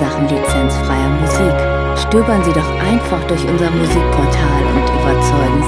Sachen lizenzfreier Musik. Stöbern Sie doch einfach durch unser Musikportal und überzeugen